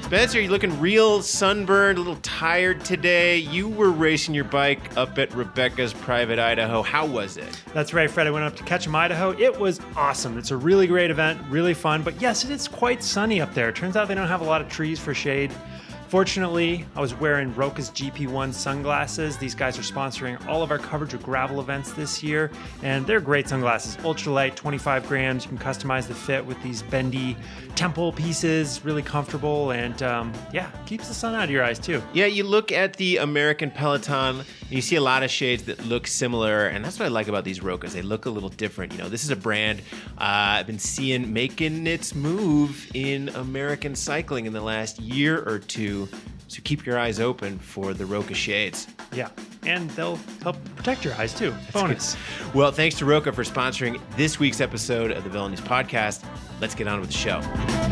Spencer, you're looking real sunburned, a little tired today. You were racing your bike up at Rebecca's Private Idaho. How was it? That's right, Fred. I went up to Ketchum, Idaho. It was awesome. It's a really great event, really fun. But yes, it is quite sunny up there. Turns out they don't have a lot of trees for shade. Fortunately, I was wearing Roka's GP1 sunglasses. These guys are sponsoring all of our coverage of gravel events this year, and they're great sunglasses. Ultralight, 25 grams. You can customize the fit with these bendy temple pieces, really comfortable, and keeps the sun out of your eyes too. Yeah, you look at the American Peloton, and you see a lot of shades that look similar, and that's what I like about these Rokas. They look a little different. You know, this is a brand I've been seeing making its move in American cycling in the last year or two. So keep your eyes open for the Roka shades. Yeah, and they'll help protect your eyes too. Bonus. Well, thanks to Roka for sponsoring this week's episode of the Velo News Podcast. Let's get on with the show.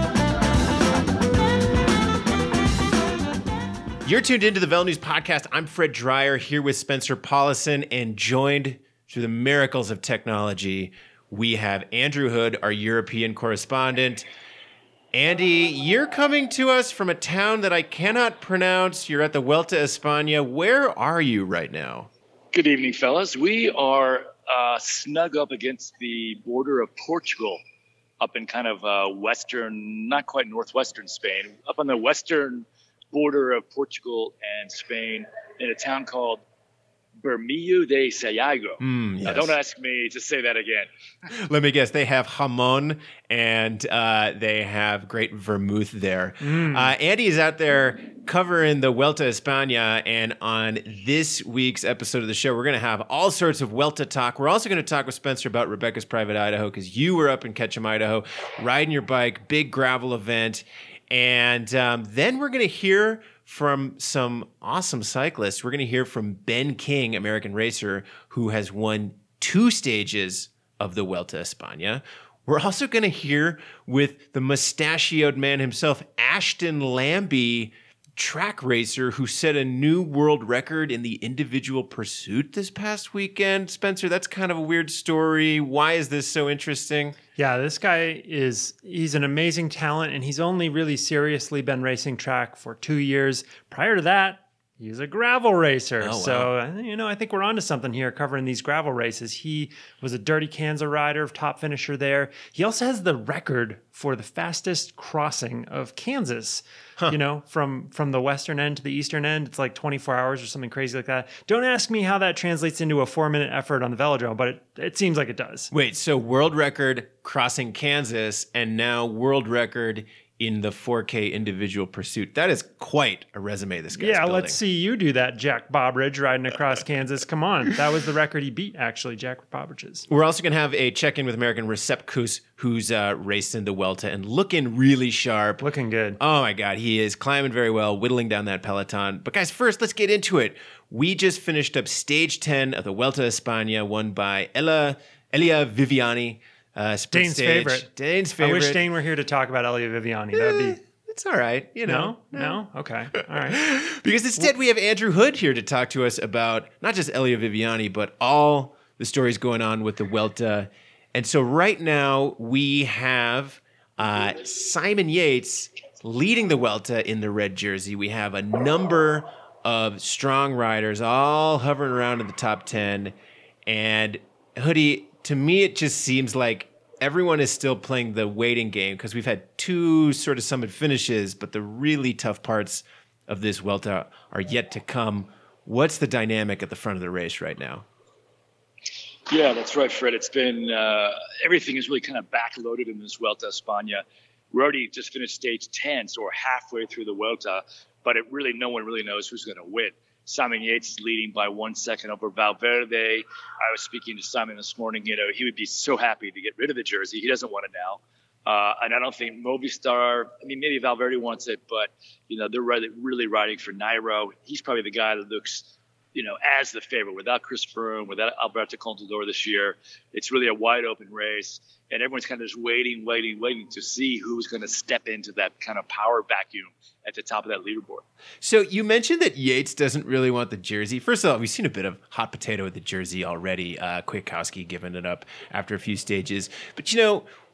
You're tuned into the Velo News Podcast. I'm Fred Dreyer here with Spencer Paulison, and joined through the miracles of technology, we have Andrew Hood, our European correspondent. Andy, you're coming to us from a town that I cannot pronounce. You're at the Vuelta a España. Where are you right now? Good evening, fellas. We are snug up against the border of Portugal, up in kind of western, not quite northwestern Spain, up on the western border of Portugal and Spain in a town called Bermillo de Sayago. Yes. Now, don't ask me to say that again. Let me guess. They have jamon and they have great vermouth there. Andy is out there covering the Vuelta a España, and on this week's episode of the show, we're going to have all sorts of Vuelta talk. We're also going to talk with Spencer about Rebecca's Private Idaho, because you were up in Ketchum, Idaho, riding your bike, big gravel event. And then we're going to hear from some awesome cyclists. We're going to hear from Ben King, American racer, who has won 2 stages of the Vuelta a España. We're also going to hear with the mustachioed man himself, Ashton Lambie, track racer who set a new world record in the individual pursuit this past weekend. Spencer, that's kind of a weird story. Why is this so interesting? Yeah, this guy he's an amazing talent, and he's only really seriously been racing track for 2 years. Prior to that, he was a gravel racer. Oh, wow. So, I think we're onto something here covering these gravel races. He was a Dirty Kanza rider, top finisher there. He also has the record for the fastest crossing of Kansas. From the western end to the eastern end. It's like 24 hours or something crazy like that. Don't ask me how that translates into a 4-minute effort on the velodrome, but it seems like it does. Wait, so world record crossing Kansas, and now world record in the 4K individual pursuit. That is quite a resume this guy's building. Let's see you do that, Jack Bobridge, riding across Kansas. Come on. That was the record he beat, actually, Jack Bobridge's. We're also going to have a check-in with American Recep Kus, who's raced in the Vuelta and looking really sharp. Looking good. Oh, my God. He is climbing very well, whittling down that peloton. But, guys, first, let's get into it. We just finished up Stage 10 of the Vuelta a España, won by Elia Viviani. Dane's favorite. I wish Dane were here to talk about Elia Viviani. That would be... It's all right, No? Okay. All right. Because instead we have Andrew Hood here to talk to us about not just Elia Viviani, but all the stories going on with the Vuelta. And so right now we have Simon Yates leading the Vuelta in the red jersey. We have a number of strong riders all hovering around in the top 10. And Hoodie, to me, it just seems like everyone is still playing the waiting game, because we've had 2 sort of summit finishes, but the really tough parts of this Vuelta are yet to come. What's the dynamic at the front of the race right now? Yeah, that's right, Fred. It's been everything is really kind of backloaded in this Vuelta a España. We already just finished stage 10, so we're halfway through the Vuelta, but no one really knows who's going to win. Simon Yates is leading by 1 second over Valverde. I was speaking to Simon this morning. He would be so happy to get rid of the jersey. He doesn't want it now. And I don't think Movistar, maybe Valverde wants it, but, they're really riding for Nairo. He's probably the guy that looks, as the favorite. Without Chris Froome, without Alberto Contador this year, it's really a wide open race. And everyone's kind of just waiting to see who's going to step into that kind of power vacuum at the top of that leaderboard. So you mentioned that Yates doesn't really want the jersey. First of all, we've seen a bit of hot potato with the jersey already. Kwiatkowski giving it up after a few stages. But,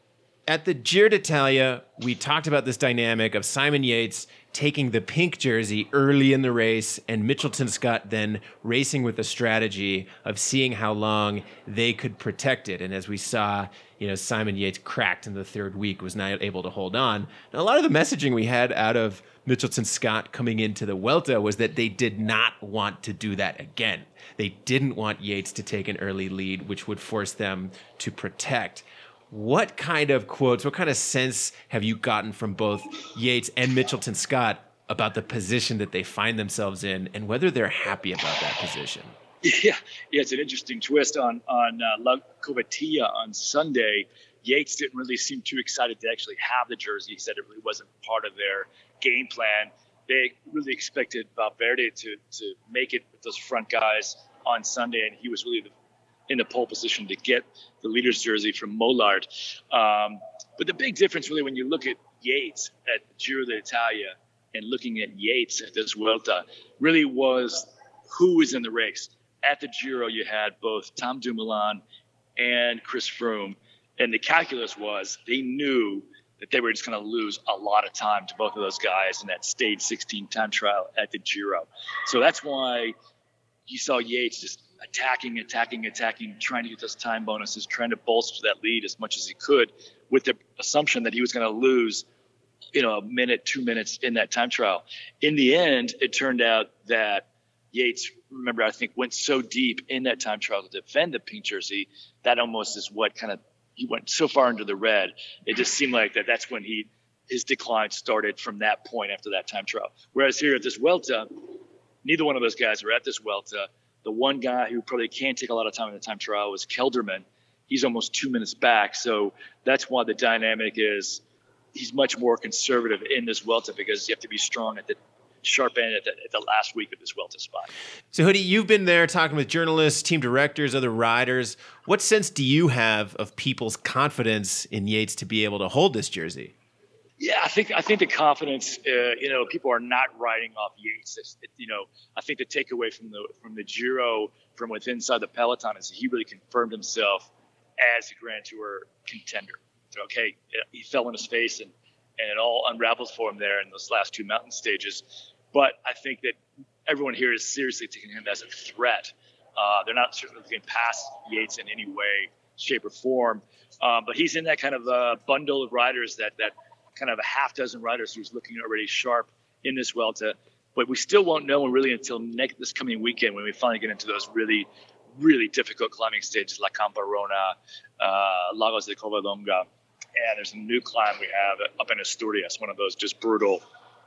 At the Giro d'Italia, we talked about this dynamic of Simon Yates taking the pink jersey early in the race and Mitchelton Scott then racing with the strategy of seeing how long they could protect it. And as we saw, Simon Yates cracked in the third week, was not able to hold on. Now, a lot of the messaging we had out of Mitchelton Scott coming into the Vuelta was that they did not want to do that again. They didn't want Yates to take an early lead, which would force them to protect. What kind of quotes, what kind of sense have you gotten from both Yates and Mitchelton Scott about the position that they find themselves in and whether they're happy about that position? Yeah, it's an interesting twist on La Covatilla on Sunday. Yates didn't really seem too excited to actually have the jersey. He said it really wasn't part of their game plan. They really expected Valverde to make it with those front guys on Sunday, and he was really in the pole position to get the leader's jersey from Mollard. But the big difference really when you look at Yates at Giro d'Italia and looking at Yates at this Vuelta really was who was in the race. At the Giro, you had both Tom Dumoulin and Chris Froome, and the calculus was they knew that they were just going to lose a lot of time to both of those guys in that stage 16 time trial at the Giro. So that's why you saw Yates just attacking, trying to get those time bonuses, trying to bolster that lead as much as he could with the assumption that he was going to lose, a minute, 2 minutes in that time trial. In the end, it turned out that Yates, remember, I think went so deep in that time trial to defend the pink jersey, that almost is what he went so far into the red. It just seemed like that's when his decline started from that point after that time trial. Whereas here at this Vuelta, neither one of those guys were at this Vuelta. The one guy who probably can't take a lot of time in the time trial was Kelderman. He's almost 2 minutes back. So that's why the dynamic is he's much more conservative in this Vuelta because you have to be strong at the sharp end at the last week of this Vuelta spot. So, Hoodie, you've been there talking with journalists, team directors, other riders. What sense do you have of people's confidence in Yates to be able to hold this jersey? Yeah, I think the confidence, people are not riding off Yates. I think the takeaway from the Giro from within inside the peloton is he really confirmed himself as a Grand Tour contender. So, okay, he fell on his face and it all unraveled for him there in those last two mountain stages. But I think that everyone here is seriously taking him as a threat. They're not certainly looking past Yates in any way, shape, or form. But he's in that kind of bundle of riders that kind of a half dozen riders who's looking already sharp in this Vuelta. But we still won't know really until this coming weekend when we finally get into those really, really difficult climbing stages like Camparona, Lagos de Covadonga. And there's a new climb we have up in Asturias, one of those just brutal,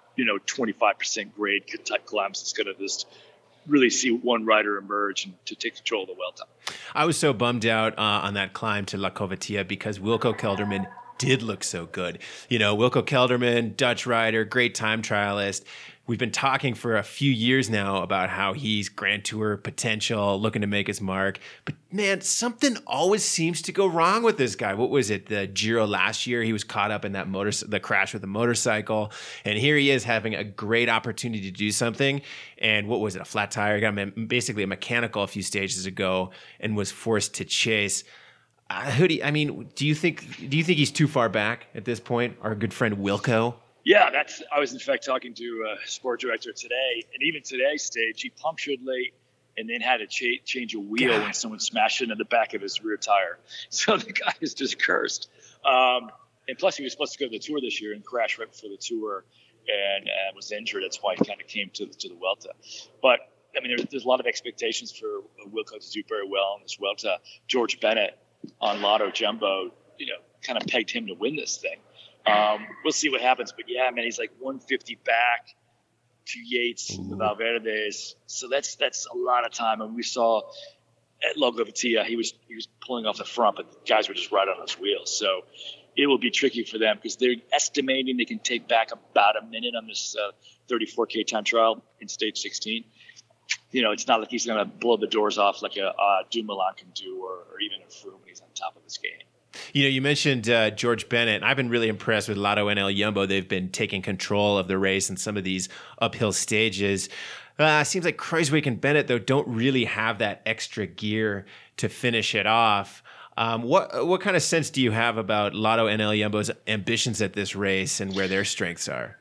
25% grade type climbs. It's going to just really see one rider emerge and to take control of the Vuelta. I was so bummed out on that climb to La Covatilla because Wilco Kelderman did look so good. Wilco Kelderman, Dutch rider, great time trialist. We've been talking for a few years now about how he's Grand Tour potential, looking to make his mark. But man, something always seems to go wrong with this guy. What was it? The Giro last year, he was caught up in the crash with the motorcycle. And here he is having a great opportunity to do something. And what was it? A flat tire? Got basically a mechanical a few stages ago and was forced to chase. Hoodie, I mean, do you think he's too far back at this point? Our good friend Wilco? Yeah, I was in fact talking to a sport director today, and even today's stage, he punctured late and then had to change a wheel when someone smashed into the back of his rear tire. So the guy is just cursed. And plus, he was supposed to go to the Tour this year and crash right before the Tour and was injured. That's why he kind of came to the Vuelta. But I mean, there's a lot of expectations for Wilco to do very well in this Vuelta. George Bennett on Lotto Jumbo, kind of pegged him to win this thing. We'll see what happens, but yeah, man, he's like 150 back to Yates, the Valverde's. So that's a lot of time. And we saw at La Covatilla, he was pulling off the front, but the guys were just right on his wheels. So it will be tricky for them because they're estimating they can take back about a minute on this 34K time trial in stage 16. It's not like he's going to blow the doors off like a Dumoulin can do, or even a Froome when he's on top of his game. You mentioned George Bennett, and I've been really impressed with Lotto NL Jumbo. They've been taking control of the race in some of these uphill stages. Seems like Kruijswijk and Bennett, though, don't really have that extra gear to finish it off. What kind of sense do you have about Lotto and El Jumbo's ambitions at this race and where their strengths are?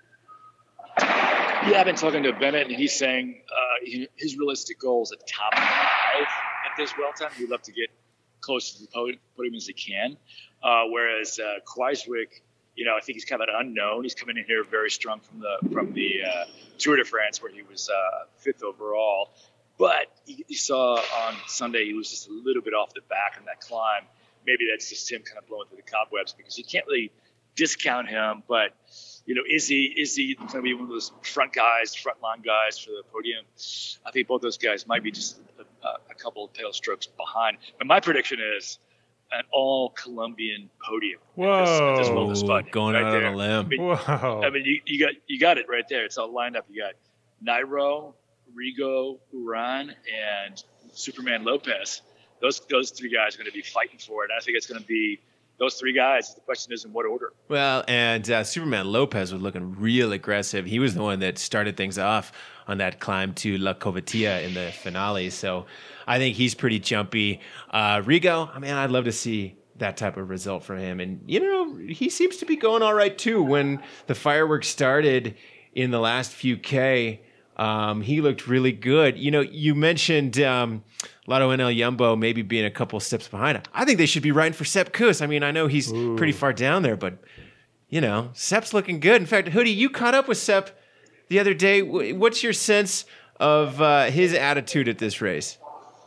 Yeah, I've been talking to Bennett, and he's saying his realistic goal is a top 5 at this Vuelta. He'd love to get close to the podium as he can. Whereas Kruijswijk, I think he's kind of an unknown. He's coming in here very strong from the Tour de France, where he was 5th overall. But you saw on Sunday he was just a little bit off the back on that climb. Maybe that's just him kind of blowing through the cobwebs, because you can't really discount him. But is he going to be one of those frontline guys for the podium? I think both those guys might be just a couple of tail strokes behind. And my prediction is an all Colombian podium. Whoa! At this Vuelta spot, going right out there. on a limb. Whoa! I mean, you got it right there. It's all lined up. You got Nairo, Rigo, Uran, and Superman Lopez. Those 3 guys are going to be fighting for it. I think it's going to be those 3 guys. The question is in what order. Well, and Superman Lopez was looking real aggressive. He was the one that started things off on that climb to La Covatia in the finale. So I think he's pretty jumpy. Rigo, I'd love to see that type of result from him. And, he seems to be going all right, too. When the fireworks started in the last few K, he looked really good. You mentioned Lotto and El Jumbo maybe being a couple steps behind. I think they should be riding for Sepp Kuss. I know he's pretty far down there, but, Sepp's looking good. In fact, Hoodie, you caught up with Sepp the other day. What's your sense of his attitude at this race?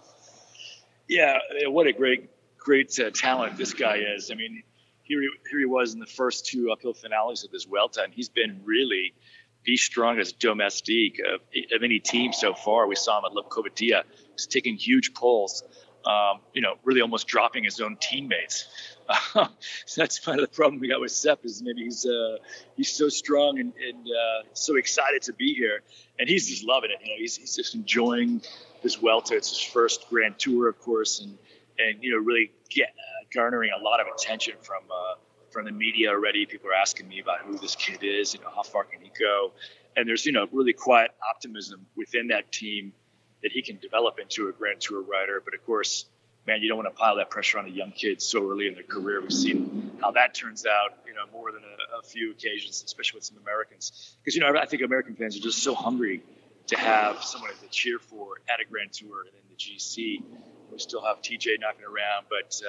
Yeah, what a great talent this guy is. Here he was in the first 2 uphill finales of this Vuelta, and he's been really the strongest domestique of any team so far. We saw him at La Covatia. He's taking huge pulls, really almost dropping his own teammates. So that's kind of the problem we got with Sepp, is maybe he's so strong and so excited to be here, and he's just loving it. He's just enjoying this Vuelta. It's his first Grand Tour, of course, and really garnering a lot of attention from the media already. People are asking me about who this kid is, how far can he go? And there's, really quiet optimism within that team that he can develop into a Grand Tour rider. But of course, man, you don't want to pile that pressure on a young kid so early in their career. We've seen how that turns out, more than a few occasions, especially with some Americans. Because, I think American fans are just so hungry to have someone to cheer for at a Grand Tour and in the GC. We still have TJ knocking around, but,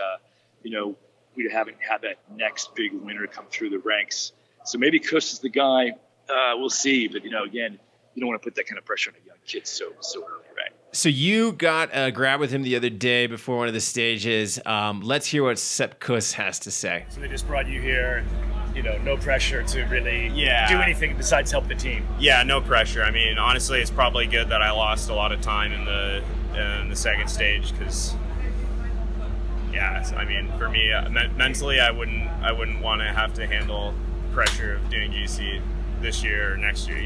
we haven't had that next big winner come through the ranks. So maybe Kuss is the guy. We'll see. But, again, you don't want to put that kind of pressure on a young kid so early, right? So you got a grab with him the other day before one of the stages. Let's hear what Sepp Kuss has to say. So they just brought you here, no pressure to really do anything besides help the team. Yeah, no pressure. Honestly, it's probably good that I lost a lot of time in the second stage, because for me, mentally, I wouldn't want to have to handle pressure of doing GC this year or next year.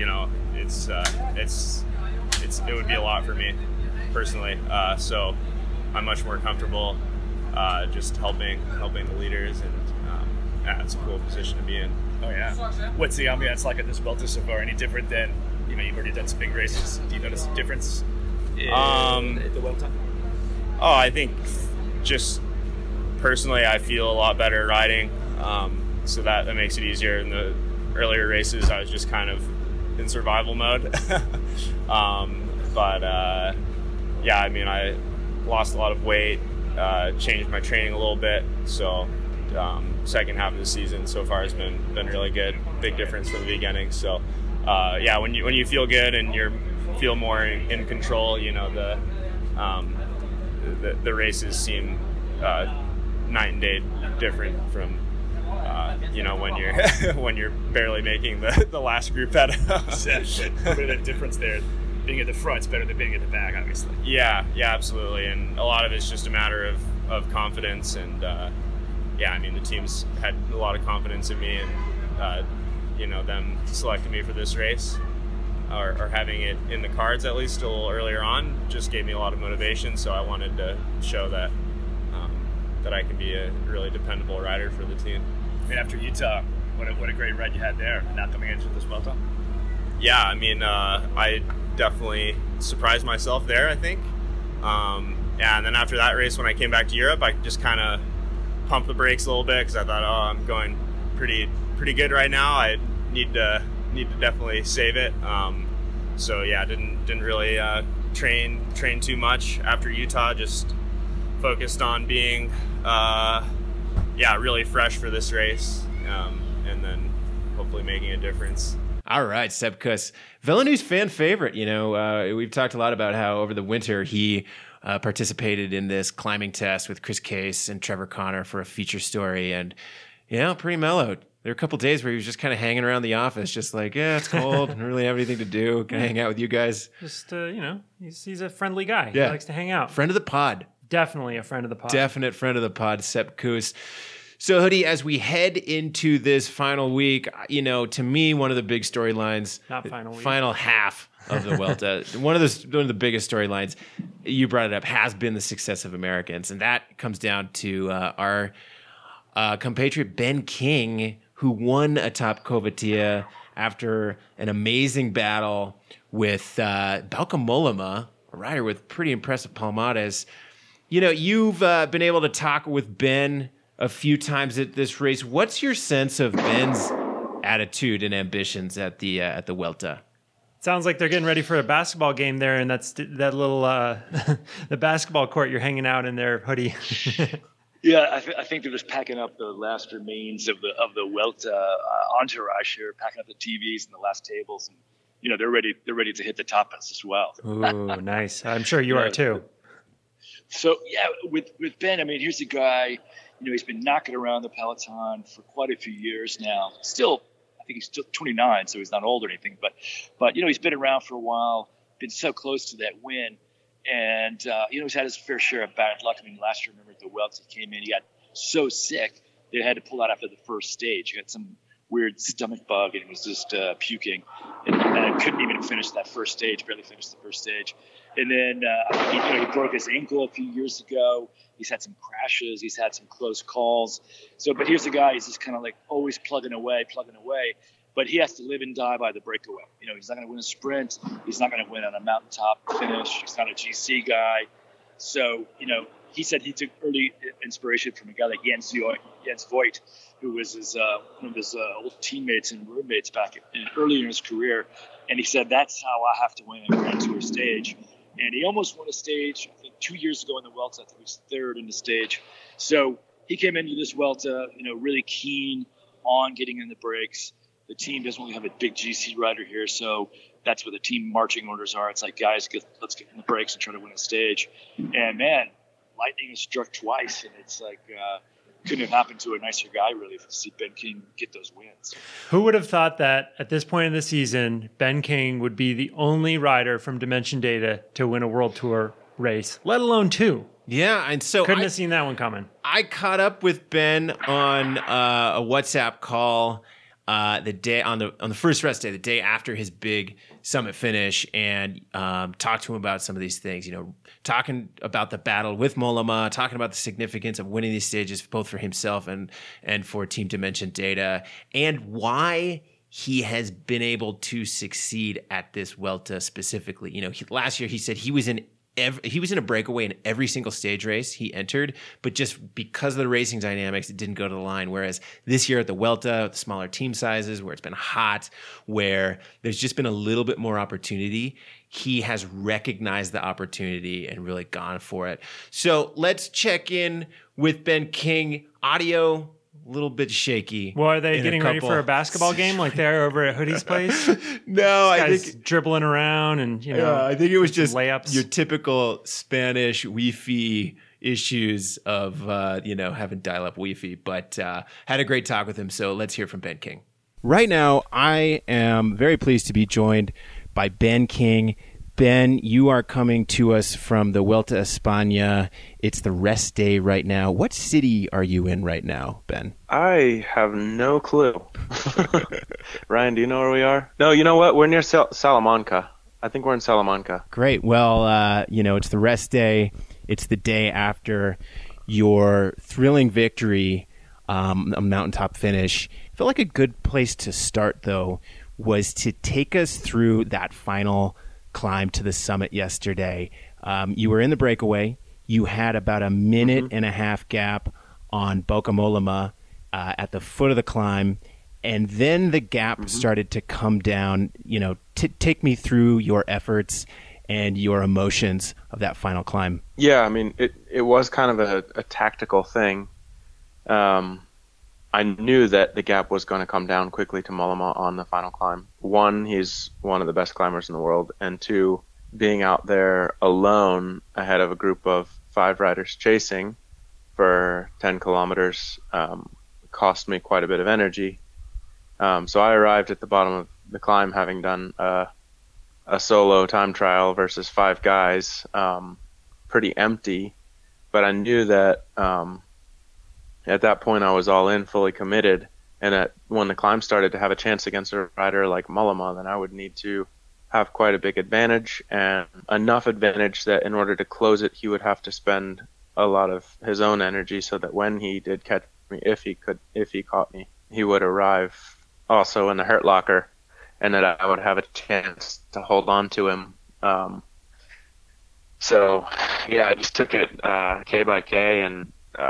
It would be a lot for me personally. So I'm much more comfortable just helping the leaders, and it's a cool position to be in. Oh yeah. What's the ambiance like at this Vuelta so far? Any different than you've already done some big races? Do you notice a difference at the Vuelta? Oh, I think just personally, I feel a lot better riding, so that makes it easier. In the earlier races, I was just kind of in survival mode. I lost a lot of weight, changed my training a little bit, so second half of the season so far has been really good. Big difference from the beginning. So when you feel good and you feel more in control, the races seem night and day different from when you're barely making the last group out of. A bit of a difference there. Being at the front's better than being at the back, obviously. Yeah, absolutely. And a lot of it's just a matter of confidence. And the team's had a lot of confidence in me, and them selecting me for this race, or having it in the cards at least a little earlier on, just gave me a lot of motivation. So I wanted to show that I can be a really dependable rider for the team. After Utah, what a great ride you had there, not coming into this Vuelta. Yeah, I definitely surprised myself there, I think. And then after that race, when I came back to Europe, I just kind of pump the brakes a little bit because I thought, I'm going pretty good right now. I need to definitely save it. So yeah, didn't really train too much after Utah. Just focused on being really fresh for this race, and then hopefully making a difference. All right, Sepp Kuss, Villeneuve's fan favorite. We've talked a lot about how over the winter he participated in this climbing test with Chris Case and Trevor Connor for a feature story, and pretty mellowed. There were a couple days where he was just kind of hanging around the office, just like, it's cold, don't really have anything to do. Can I hang out with you guys? Just he's a friendly guy. Yeah. He likes to hang out. Friend of the pod. Definitely a friend of the pod. Definite friend of the pod, Sepp Kuss. So, Hoodie, as we head into this final week, to me, one of the big storylines, not final week, final half of the Vuelta, one of the biggest storylines, you brought it up, has been the success of Americans, and that comes down to our compatriot Ben King, who won atop Covatia after an amazing battle with Bauke Mollema, a rider with pretty impressive palmares. You've been able to talk with Ben a few times at this race. What's your sense of Ben's attitude and ambitions at the Vuelta? Sounds like they're getting ready for a basketball game there, and that's that little the basketball court you're hanging out in there, Hoodie. Yeah, I think they're just packing up the last remains of the Vuelta entourage here, packing up the TVs and the last tables, and they're ready to hit the tapas as well. Ooh, nice! I'm sure you are too. So yeah, with Ben, I mean, here's a guy. He's been knocking around the peloton for quite a few years now. Still, I think he's still 29, so he's not old or anything. But he's been around for a while, been so close to that win, and he's had his fair share of bad luck. I mean, last year, remember at the Welts, he came in, he got so sick they had to pull out after the first stage. He had some weird stomach bug and he was just puking, and couldn't even finish that first stage. Barely finished the first stage. And then he broke his ankle a few years ago. He's had some crashes. He's had some close calls. But here's a guy. He's just kind of like always plugging away. But he has to live and die by the breakaway. He's not going to win a sprint. He's not going to win on a mountaintop finish. He's not a GC guy. So, he said he took early inspiration from a guy like Jens Voigt, who was one of his old teammates and roommates back earlier in his career. And he said, that's how I have to win a Grand Tour stage. And he almost won a stage, I think 2 years ago in the Vuelta. I think he was third in the stage. So he came into this Vuelta, really keen on getting in the breaks. The team doesn't really have a big GC rider here, so that's what the team marching orders are. It's like, guys, let's get in the breaks and try to win a stage. And man, lightning has struck twice, and it's like couldn't have happened to a nicer guy, really, to see Ben King get those wins. Who would have thought that at this point in the season, Ben King would be the only rider from Dimension Data to win a World Tour race, let alone two? Yeah, and so couldn't have seen that one coming. I caught up with Ben on a WhatsApp call the day on the first rest day, the day after his big summit finish, and talked to him about some of these things. Talking about the battle with Mollema, talking about the significance of winning these stages, both for himself and for Team Dimension Data, and why he has been able to succeed at this Vuelta specifically. Last year he said he was in a breakaway in every single stage race he entered, but just because of the racing dynamics, it didn't go to the line. Whereas this year at the Vuelta, with the smaller team sizes, where it's been hot, where there's just been a little bit more opportunity, he has recognized the opportunity and really gone for it. So let's check in with Ben King. Audio, a little bit shaky. Well, are they getting ready for a basketball game like they're over at Hoodie's place? No, I think dribbling around and I think it was just layups. Your typical Spanish Wi-Fi issues of having dial-up Wi-Fi. But had a great talk with him. So let's hear from Ben King. Right now, I am very pleased to be joined by Ben King. Ben, you are coming to us from the Vuelta a España. It's the rest day right now. What city are you in right now, Ben? I have no clue. Ryan, do you know where we are? No, you know what? We're near Salamanca. I think we're in Salamanca. Great. Well, it's the rest day. It's the day after your thrilling victory, a mountaintop finish. I feel like a good place to start, though, was to take us through that final climb to the summit yesterday. You were in the breakaway. You had about a minute and a half gap on Bocamolima at the foot of the climb, and then the gap started to come down. Take me through your efforts and your emotions of that final climb. Yeah, I mean, it was kind of a tactical thing. I knew that the gap was going to come down quickly to Mollema on the final climb. One, he's one of the best climbers in the world, and two, being out there alone ahead of a group of 5 riders chasing for 10 kilometers cost me quite a bit of energy. So I arrived at the bottom of the climb having done a solo time trial versus 5 guys, pretty empty, but I knew that at that point I was all in, fully committed, and that when the climb started to have a chance against a rider like Mollema, then I would need to have quite a big advantage, and enough advantage that in order to close it, he would have to spend a lot of his own energy so that when he did catch me, if he caught me, he would arrive also in the hurt locker, and that I would have a chance to hold on to him. So yeah, I just took it K by K, and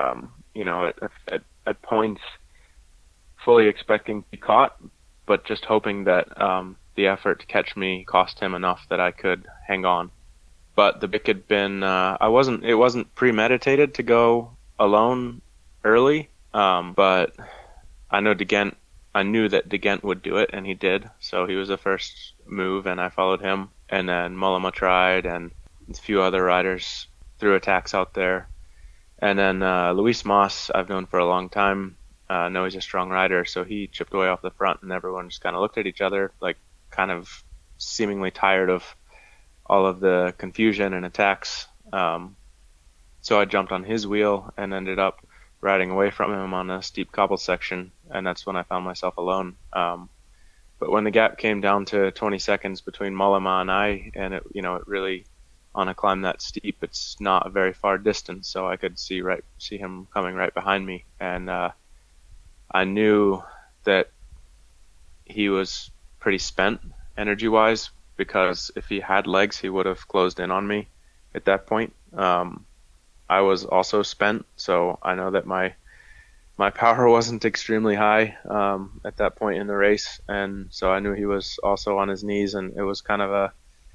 at points fully expecting to be caught, but just hoping that the effort to catch me cost him enough that I could hang on. But the pick had been, it wasn't premeditated to go alone early, but I knew that De Gendt would do it, and he did. So he was the first move, and I followed him. And then Mollema tried, and a few other riders threw attacks out there. And then Luis Mas, I've known for a long time, know he's a strong rider, so he chipped away off the front, and everyone just kind of looked at each other, like kind of seemingly tired of all of the confusion and attacks. So I jumped on his wheel and ended up riding away from him on a steep cobble section, and that's when I found myself alone. But when the gap came down to 20 seconds between Mollema and I, and it really, on a climb that steep, it's not a very far distance, so I could see him coming right behind me, and I knew that he was pretty spent energy-wise, because if he had legs, he would have closed in on me at that point. I was also spent, so I know that my power wasn't extremely high at that point in the race, and so I knew he was also on his knees, and it was kind of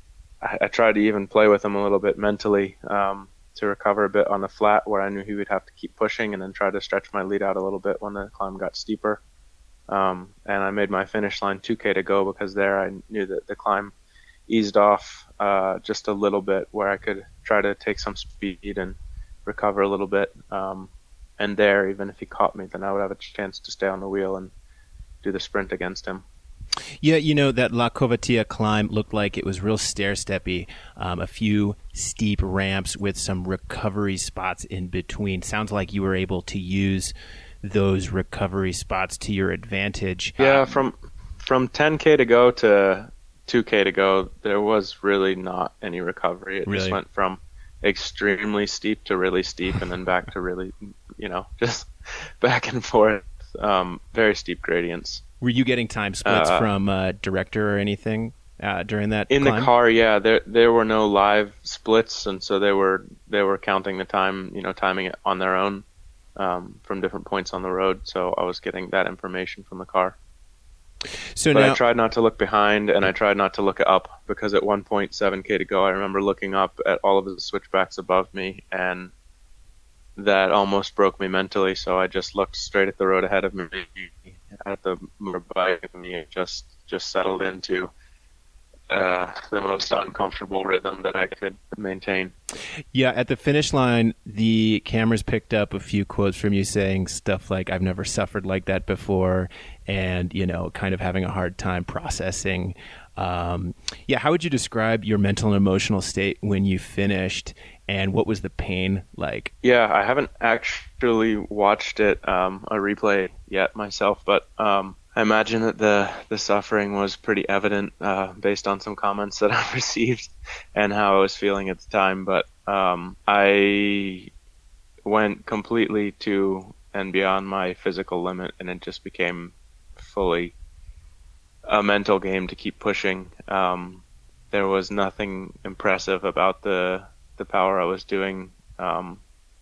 I tried to even play with him a little bit mentally to recover a bit on the flat, where I knew he would have to keep pushing, and then try to stretch my lead out a little bit when the climb got steeper. And I made my finish line 2K to go, because there I knew that the climb eased off just a little bit, where I could try to take some speed and recover a little bit. And there, even if he caught me, then I would have a chance to stay on the wheel and do the sprint against him. Yeah, that La Covatia climb looked like it was real stair-steppy, a few steep ramps with some recovery spots in between. Sounds like you were able to use those recovery spots to your advantage. Yeah, from 10K to go to 2K to go, there was really not any recovery. It just went from extremely steep to really steep, and then back to really, just back and forth. Very steep gradients. Were you getting time splits from director or anything during that in climb? The car? Yeah, there were no live splits, and so they were counting the time, timing it on their own from different points on the road. So I was getting that information from the car. But I tried not to look behind, and I tried not to look up, because at 1.7K to go, I remember looking up at all of the switchbacks above me, and that almost broke me mentally. So I just looked straight at the road ahead of me, at the motorbike, and me, just settled into the most uncomfortable rhythm that I could maintain. Yeah, at the finish line, the cameras picked up a few quotes from you saying stuff like, "I've never suffered like that before," and, kind of having a hard time processing. How would you describe your mental and emotional state when you finished, and what was the pain like? Yeah, I haven't actually watched it, a replay yet myself, but I imagine that the suffering was pretty evident based on some comments that I've received and how I was feeling at the time. But I went completely to and beyond my physical limit, and it just became fully a mental game to keep pushing. There was nothing impressive about the power I was doing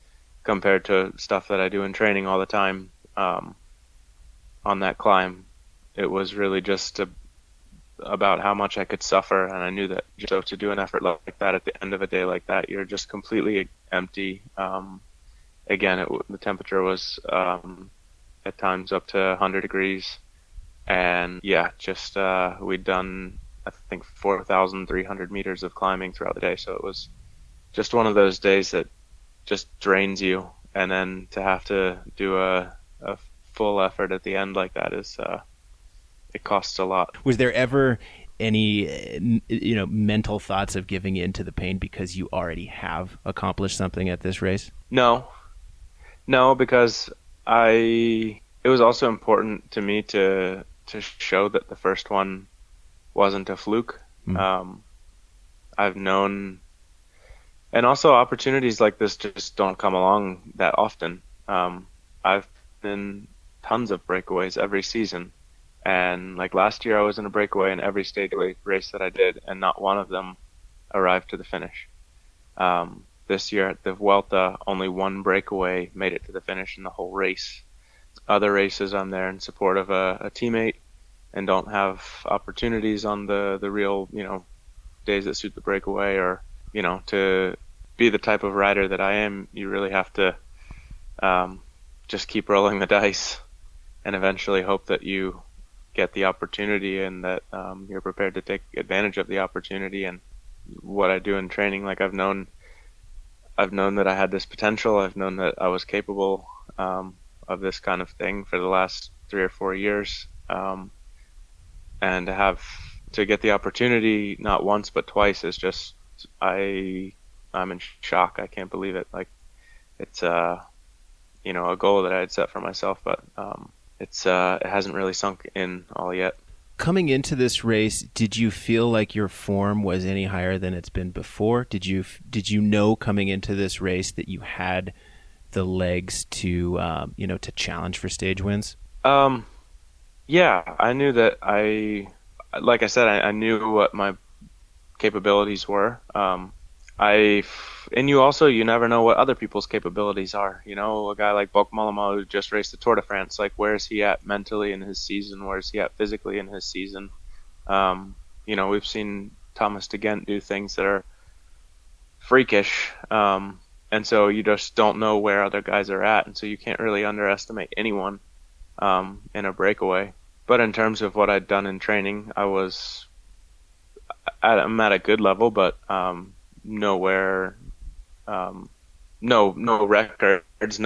compared to stuff that I do in training all the time. On that climb, it was really just about how much I could suffer, and I knew that to do an effort like that at the end of a day like that, you're just completely empty. Again, the temperature was at times up to 100 degrees, and yeah, just we'd done I think 4,300 meters of climbing throughout the day, so it was just one of those days that just drains you, and then to have to do a full effort at the end like that is it costs a lot. Was there ever any mental thoughts of giving in to the pain because you already have accomplished something at this race? No, because it was also important to me to show that the first one wasn't a fluke. I've known, and also opportunities like this just don't come along that often. I've been tons of breakaways every season, and like last year I was in a breakaway in every stage race that I did, and not one of them arrived to the finish. This year at the Vuelta, only one breakaway made it to the finish in the whole race. Other races I'm there in support of a teammate and don't have opportunities on the real, days that suit the breakaway, or, to be the type of rider that I am, you really have to just keep rolling the dice and eventually hope that you get the opportunity and that you're prepared to take advantage of the opportunity. And what I do in training, like I've known that I had this potential. I've known that I was capable of this kind of thing for the last 3 or 4 years. And to get the opportunity not once but twice is just I'm in shock. I can't believe it. Like it's a goal that I had set for myself, but it hasn't really sunk in all yet. Coming into this race, did you feel like your form was any higher than it's been before? Did you know coming into this race that you had the legs to to challenge for stage wins? Yeah, I knew that like I said, I knew what my capabilities were. You never know what other people's capabilities are. A guy like Bauke Mollema who just raced the Tour de France, like where is he at mentally in his season? Where is he at physically in his season? We've seen Thomas de Gendt do things that are freakish. And so you just don't know where other guys are at. And so you can't really underestimate anyone in a breakaway. But in terms of what I'd done in training, I'm at a good level, but nowhere, no records,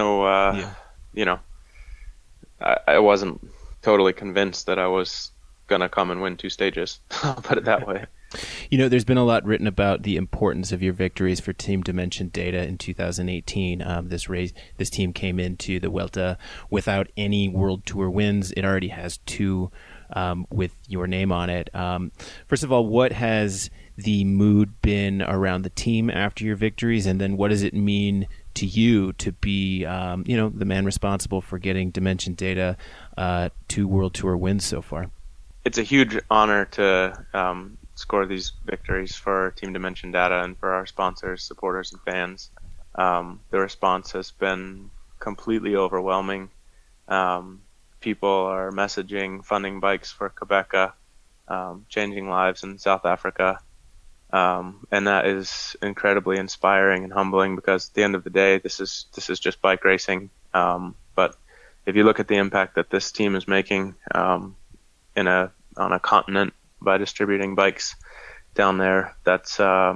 I wasn't totally convinced that I was going to come and win 2 stages. I'll put it that way. There's been a lot written about the importance of your victories for Team Dimension Data in 2018. This team came into the Vuelta without any World Tour wins. It already has 2 with your name on it. First of all, what has the mood been around the team after your victories, and then what does it mean to you to be, the man responsible for getting Dimension Data 2 World Tour wins so far? It's a huge honor to score these victories for Team Dimension Data and for our sponsors, supporters, and fans. The response has been completely overwhelming. People are messaging, funding bikes for Qhubeka, changing lives in South Africa. And that is incredibly inspiring and humbling, because at the end of the day, this is just bike racing. But if you look at the impact that this team is making on a continent by distributing bikes down there, that's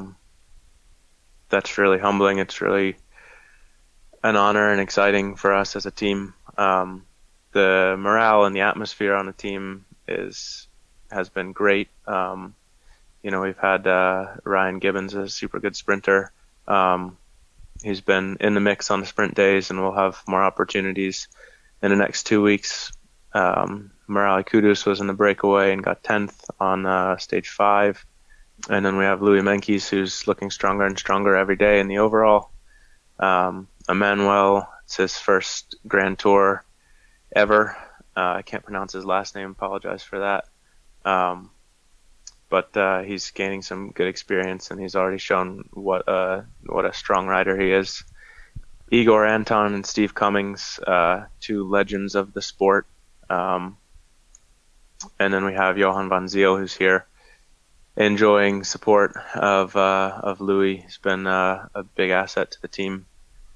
really humbling. It's really an honor and exciting for us as a team. The morale and the atmosphere on the team has been great. We've had Ryan Gibbons, a super good sprinter. He's been in the mix on the sprint days, and we'll have more opportunities in the next 2 weeks. Morali Kudus was in the breakaway and got 10th on stage 5. And then we have Louis Menkes, who's looking stronger and stronger every day in the overall. Emmanuel, it's his first Grand Tour ever. I can't pronounce his last name, apologize for that. But he's gaining some good experience, and he's already shown what a strong rider he is. Igor Anton and Steve Cummings, two legends of the sport. And then we have Johan van Zyl, who's here enjoying support of Louis. He's been a big asset to the team.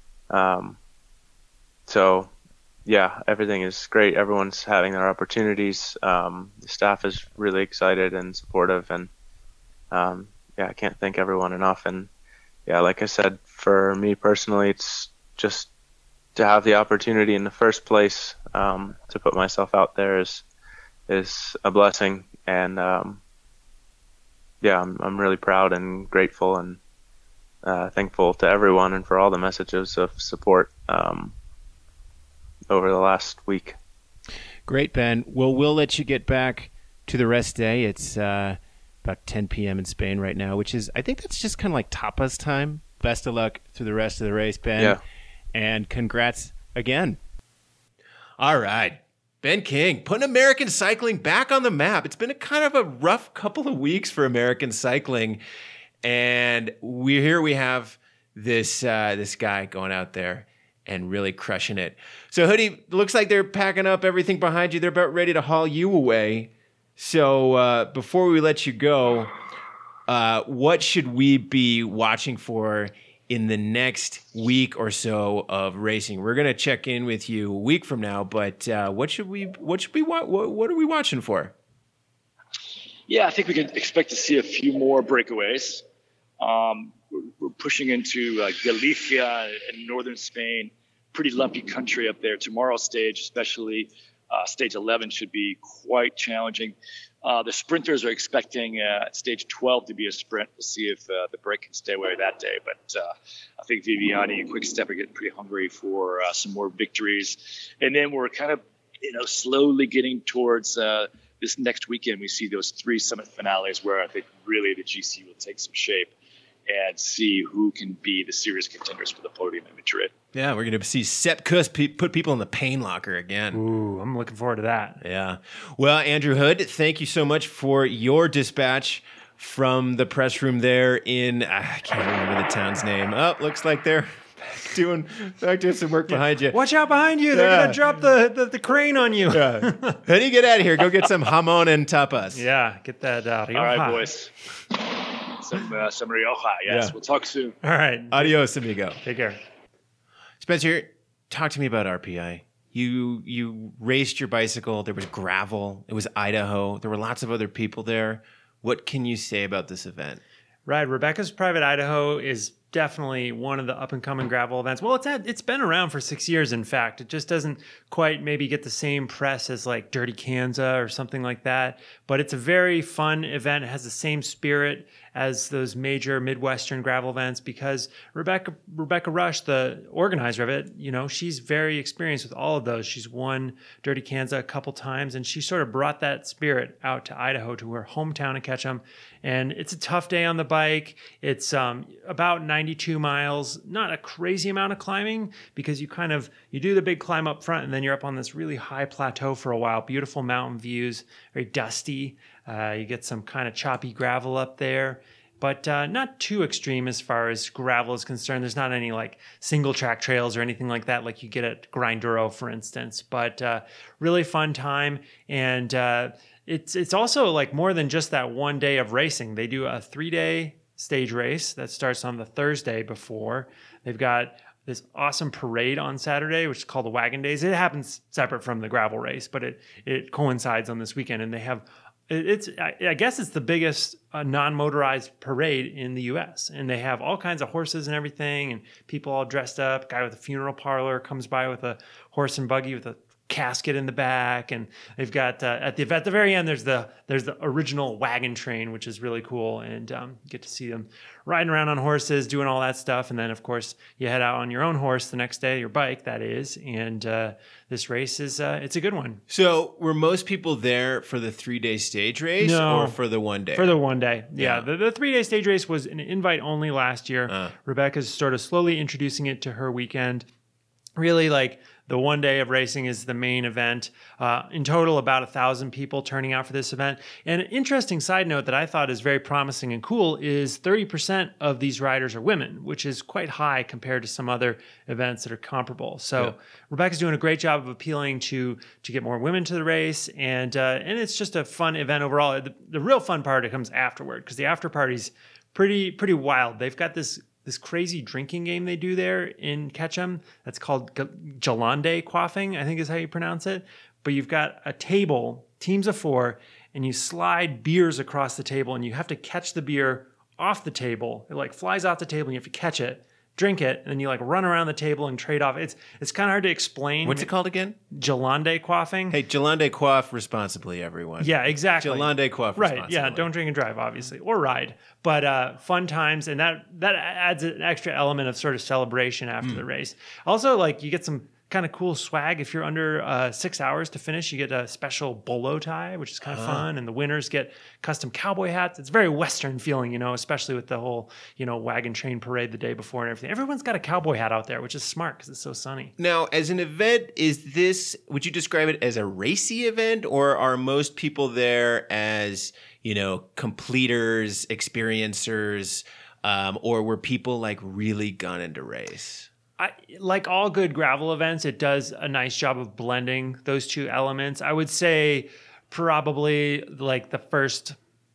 So yeah, everything is great. Everyone's having their opportunities. The staff is really excited and supportive, and yeah, I can't thank everyone enough. And yeah, like I said, for me personally, it's just to have the opportunity in the first place, to put myself out there is a blessing. And yeah, I'm really proud and grateful and thankful to everyone and for all the messages of support over the last week. Great, Ben. Well, we'll let you get back to the rest day. It's about 10 p.m. in Spain right now, which is, I think that's just kind of like tapas time. Best of luck through the rest of the race, Ben. Yeah. And congrats again. All right. Ben King, putting American cycling back on the map. It's been a kind of a rough couple of weeks for American cycling. And we have this guy going out there and really crushing it. So, Hoodie, looks like they're packing up everything behind you. They're about ready to haul you away. So before we let you go, what should we be watching for in the next week or so of racing? We're going to check in with you a week from now, but what are we watching for? Yeah, I think we can expect to see a few more breakaways. We're pushing into Galicia and northern Spain, pretty lumpy country up there. Tomorrow's stage, especially stage 11, should be quite challenging. The sprinters are expecting stage 12 to be a sprint. We'll see if the break can stay away that day. But I think Viviani and Quick-Step are getting pretty hungry for some more victories. And then we're kind of, slowly getting towards this next weekend. We see those 3 summit finales where I think really the GC will take some shape and see who can be the serious contenders for the podium in Madrid. Yeah, we're going to see Sepp Kuss put people in the pain locker again. Ooh, I'm looking forward to that. Yeah. Well, Andrew Hood, thank you so much for your dispatch from the press room there in, I can't remember the town's name. Oh, looks like they're doing some work behind you. Watch out behind you. They're going to drop the crane on you. Yeah. How do you get out of here? Go get some jamon and tapas. Yeah, get that Rioja. All right, boys. Some Rioja, yes. Yeah. We'll talk soon. All right. Adios, amigo. Take care. Spencer, talk to me about RPI. You raced your bicycle. There was gravel. It was Idaho. There were lots of other people there. What can you say about this event? Right. Rebecca's Private Idaho is definitely one of the up-and-coming gravel events. Well, it's been around for 6 years, in fact. It just doesn't quite maybe get the same press as like Dirty Kanza or something like that. But it's a very fun event. It has the same spirit as those major Midwestern gravel events because Rebecca Rush, the organizer of it, she's very experienced with all of those. She's won Dirty Kanza a couple times, and she sort of brought that spirit out to Idaho, to her hometown in Ketchum. And it's a tough day on the bike. It's about 92 miles, not a crazy amount of climbing because you do the big climb up front and then you're up on this really high plateau for a while. Beautiful mountain views, very dusty. You get some kind of choppy gravel up there, but not too extreme as far as gravel is concerned. There's not any like single track trails or anything like that like you get at Grinduro, for instance, but really fun time. And it's also like more than just that one day of racing. They do a 3-day stage race that starts on the Thursday before. They've got this awesome parade on Saturday, which is called the Wagon Days. It happens separate from the gravel race, but it coincides on this weekend. And they have, I guess it's the biggest non-motorized parade in the U.S. And they have all kinds of horses and everything, and people all dressed up. A guy with a funeral parlor comes by with a horse and buggy with a casket in the back, and they've got at the very end there's the original wagon train, which is really cool, and get to see them riding around on horses, doing all that stuff. And then of course you head out on your own horse the next day, your bike that is, and this race is it's a good one. So were most people there for the 3-day stage race or for the 1 day? For the 1 day. Yeah. The 3-day stage race was an invite only last year. Rebecca's sort of slowly introducing it to her weekend. Really like The one day of racing is the main event. In total, about 1,000 people turning out for this event. And an interesting side note that I thought is very promising and cool is 30% of these riders are women, which is quite high compared to some other events that are comparable. So Rebecca's doing a great job of appealing to get more women to the race, and it's just a fun event overall. The real fun part comes afterward, because the after party's pretty wild. They've got this crazy drinking game they do there in Ketchum that's called Jalande quaffing, I think is how you pronounce it. But you've got a table, teams of 4, and you slide beers across the table, and you have to catch the beer off the table. It like flies off the table, and you have to catch it, drink it, and then you like run around the table and trade off. It's kind of hard to explain. What's it called again? Jalande quaffing. Hey, Jalande quaff responsibly, everyone. Yeah, exactly. Jalande quaff responsibly. Right, yeah, don't drink and drive, obviously, or ride. But fun times, and that adds an extra element of sort of celebration after the race. Also, like, you get some kind of cool swag. If you're under 6 hours to finish, you get a special bolo tie, which is kind of fun. And the winners get custom cowboy hats. It's very Western feeling, especially with the whole, wagon train parade the day before and everything. Everyone's got a cowboy hat out there, which is smart because it's so sunny. Now, as an event, would you describe it as a racy event, or are most people there as, completers, experiencers, or were people like really gunning to race? Like all good gravel events, it does a nice job of blending those two elements. I would say probably like the first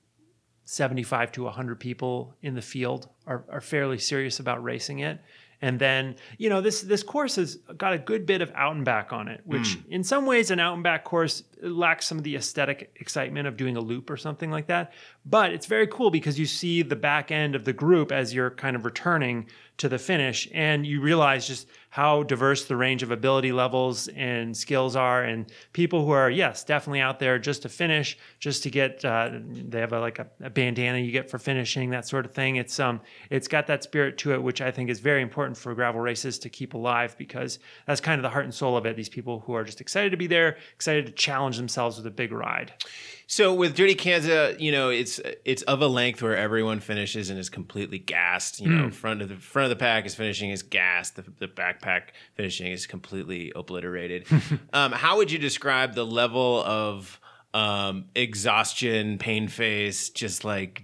75 to 100 people in the field are fairly serious about racing it. And then, this course has got a good bit of out and back on it, which in some ways an out and back course lacks some of the aesthetic excitement of doing a loop or something like that. But it's very cool because you see the back end of the group as you're kind of returning to the finish, and you realize just how diverse the range of ability levels and skills are, and people who are, yes, definitely out there just to finish, just to get, they have a bandana you get for finishing, that sort of thing. It's got that spirit to it, which I think is very important for gravel races to keep alive, because that's kind of the heart and soul of it. These people who are just excited to be there, excited to challenge themselves with a big ride. So with Dirty Kanza, it's of a length where everyone finishes and is completely gassed. Front of the pack is finishing is gassed. The backpack finishing is completely obliterated. How would you describe the level of exhaustion, pain face, just like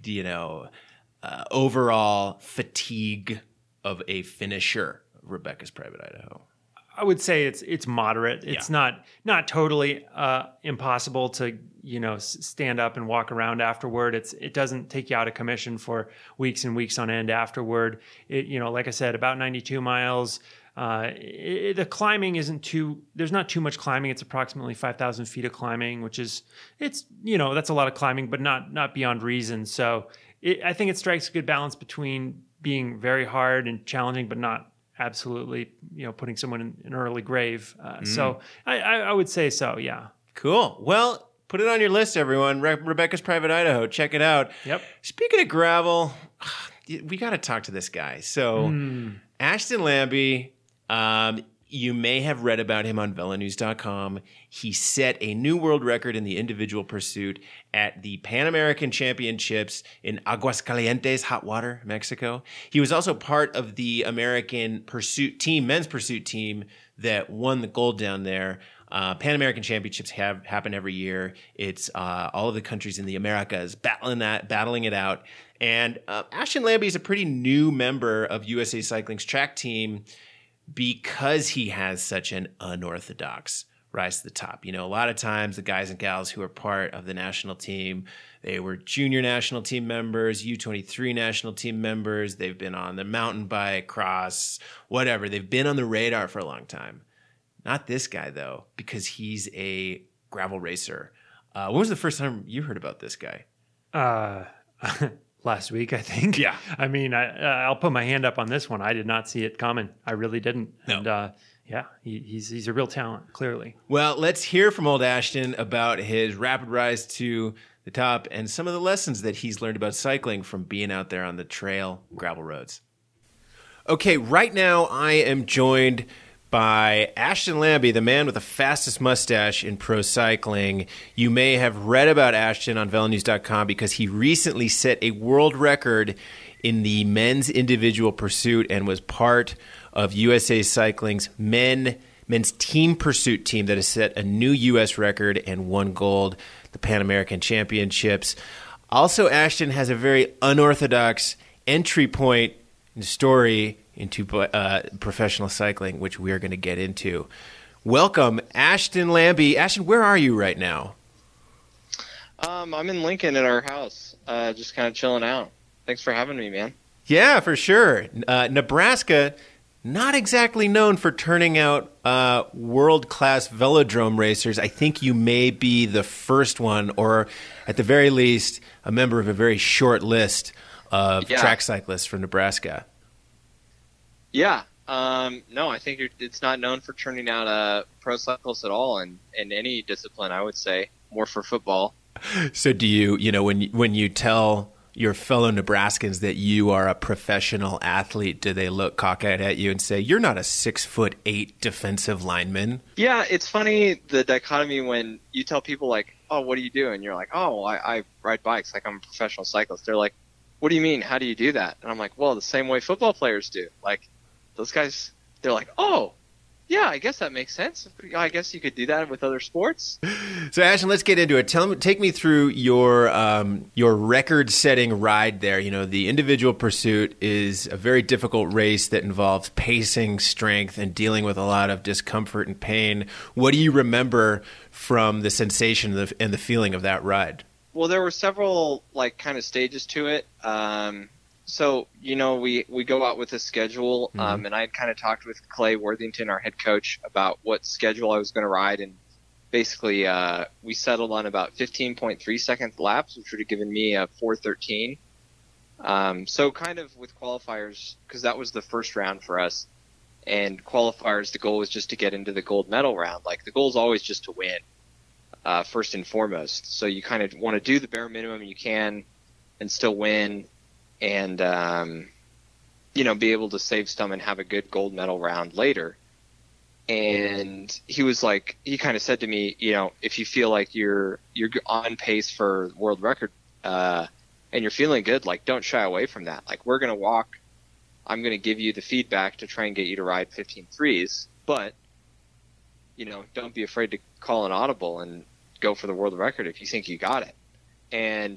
overall fatigue of a finisher of Rebecca's Private Idaho? I would say it's moderate. It's not totally impossible to stand up and walk around afterward. It doesn't take you out of commission for weeks and weeks on end afterward. Like I said, about 92 miles. The climbing there's not too much climbing. It's approximately 5,000 feet of climbing, which is that's a lot of climbing, but not beyond reason. So I think it strikes a good balance between being very hard and challenging, but not absolutely, putting someone in an early grave. So I would say so, yeah. Cool. Well, put it on your list, everyone. Rebecca's Private Idaho. Check it out. Yep. Speaking of gravel, we got to talk to this guy. So Ashton Lambie, you may have read about him on velonews.com. He set a new world record in the individual pursuit at the Pan American Championships in Aguascalientes, hot water, Mexico. He was also part of the American pursuit team, men's pursuit team, that won the gold down there. Pan American Championships happen every year. It's all of the countries in the Americas battling it out. And Ashton Lambie is a pretty new member of USA Cycling's track team, because he has such an unorthodox rise to the top. A lot of times the guys and gals who are part of the national team, they were junior national team members, U23 national team members. They've been on the mountain bike, cross, whatever. They've been on the radar for a long time. Not this guy, though, because he's a gravel racer. When was the first time you heard about this guy? Last week, I think. Yeah. I mean, I'll put my hand up on this one. I did not see it coming. I really didn't. No. And he's a real talent, clearly. Well, let's hear from old Ashton about his rapid rise to the top and some of the lessons that he's learned about cycling from being out there on the trail gravel roads. Okay, right now I am joined by Ashton Lambie, the man with the fastest mustache in pro cycling. You may have read about Ashton on velonews.com because he recently set a world record in the men's individual pursuit and was part of USA Cycling's men's men's team pursuit team that has set a new U.S. record and won gold at the Pan American Championships. Also, Ashton has a very unorthodox entry point and story into professional cycling, which we are going to get into. Welcome, Ashton Lambie. Ashton, where are you right now? I'm in Lincoln at our house, just kind of chilling out. Thanks for having me, man. Yeah, for sure. Nebraska, not exactly known for turning out world-class velodrome racers. I think you may be the first one, or at the very least, a member of a very short list of track cyclists from Nebraska. Yeah. No, I think it's not known for turning out pro cyclists at all in any discipline, I would say. More for football. So do you when you tell your fellow Nebraskans that you are a professional athlete, do they look cockeyed at you and say, you're not a 6'8" defensive lineman? Yeah, it's funny, the dichotomy when you tell people like, oh, what do you do? And you're like, oh, I ride bikes, like I'm a professional cyclist. They're like, what do you mean? How do you do that? And I'm like, well, the same way football players do. Like those guys, they're like, oh, yeah, I guess that makes sense. I guess you could do that with other sports. So, Ashton, let's get into it. Take me through your record-setting ride there. You know, the individual pursuit is a very difficult race that involves pacing, strength, and dealing with a lot of discomfort and pain. What do you remember from the sensation and the feeling of that ride? Well, there were several kind of stages to it. So, we go out with a schedule, and I had kind of talked with Clay Worthington, our head coach, about what schedule I was going to ride. And basically, we settled on about 15.3 second laps, which would have given me a 4:13. So kind of with qualifiers, because that was the first round for us. And qualifiers, the goal was just to get into the gold medal round. Like the goal is always just to win, first and foremost. So you kind of want to do the bare minimum you can and still win. And, be able to save some and have a good gold medal round later. And he was like, he kind of said to me, if you feel like you're on pace for world record, and you're feeling good, like don't shy away from that. Like we're going to walk, I'm going to give you the feedback to try and get you to ride 15.3s, but, don't be afraid to call an audible and go for the world record if you think you got it. And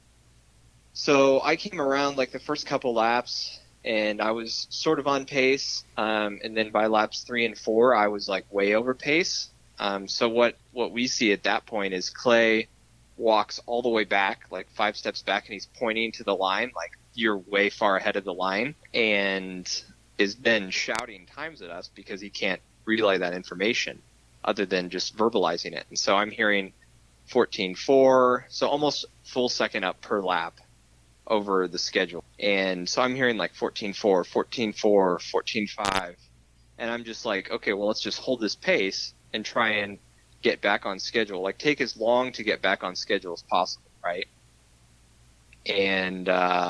so I came around the first couple laps and I was sort of on pace. And then by laps 3 and 4, I was way over pace. So what we see at that point is Clay walks all the way back, 5 steps back, and he's pointing to the line, like you're way far ahead of the line, and is then shouting times at us because he can't relay that information other than just verbalizing it. And so I'm hearing 14.4, so almost full second up per lap over the schedule. And so I'm hearing 14.4, 14.4, 14.5. And I'm just like, okay, well, let's just hold this pace and try and get back on schedule. Take as long to get back on schedule as possible, right? And